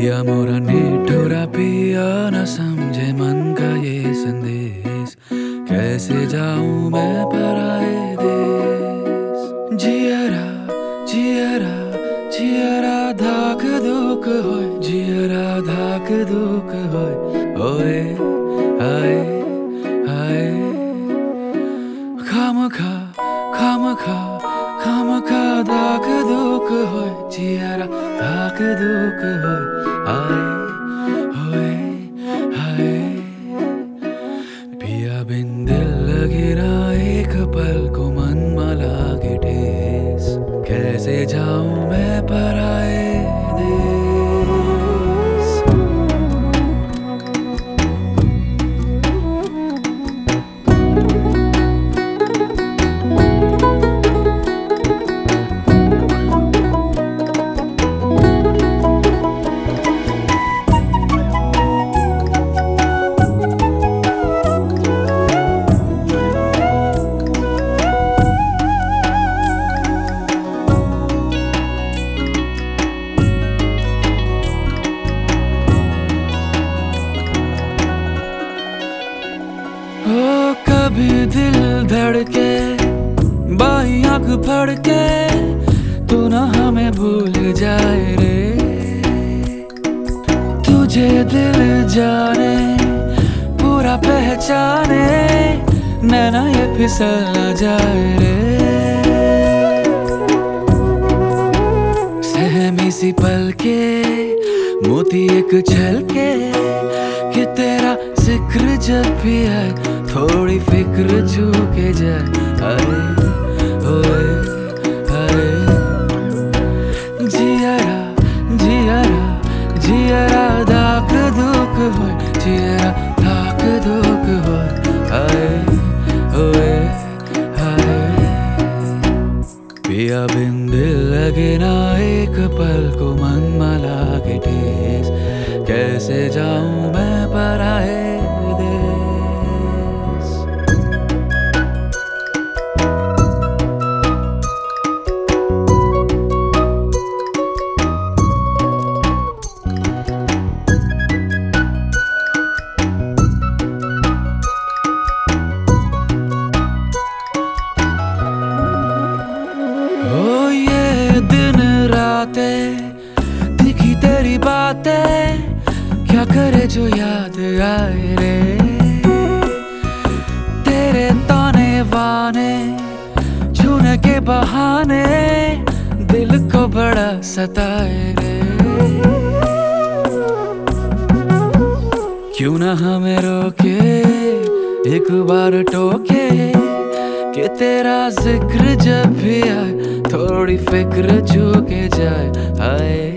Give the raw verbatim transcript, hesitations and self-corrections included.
पिया मोरा निठुरा पिया न समझे मन का ये संदेश, कैसे जाऊं मैं पराए देश। जियरा जियरा जियरा धाक धूक होय, जियरा धाक धूक होय, ओए हाय हाय। खामखा खामखा खामखा धाक धूक होय, जियरा धाक धूक होय, हाय होए हाय। पिया बिन दिल लगे ना एक पल को मन मला के ठेस, कैसे जाऊं मैं पराए देश। ओ कभी दिल धड़के बाई आंख फड़के, तू ना हमें भूल जाए रे। तुझे दिल जाने पूरा पहचाने, नैना ये फिसल ना जाए रे। सहमी सी पल के मोती एक छल के, कि तेरा जिक्र जब भी आए थोड़ी फिक्र झुके जाए, हाय ओए हाय। जियरा जियरा जियरा धाक धूक होय, जियरा धाक धूक होय, हाय ओए हाय। पिया बिन दिल लगे ना एक पल को मन मला के ठेस, कैसे जाऊं मैं पराए देश। ओ ये दिन रातें दिखी तेरी बातें, क्या करे जो याद आए रे। तेरे ताने वाने छूने के बहाने, दिल को बड़ा सताए रे। क्यों ना हमें रोके एक बार टोके, कि तेरा जिक्र जब भी आए थोड़ी फिक्र झुके जाए, हाय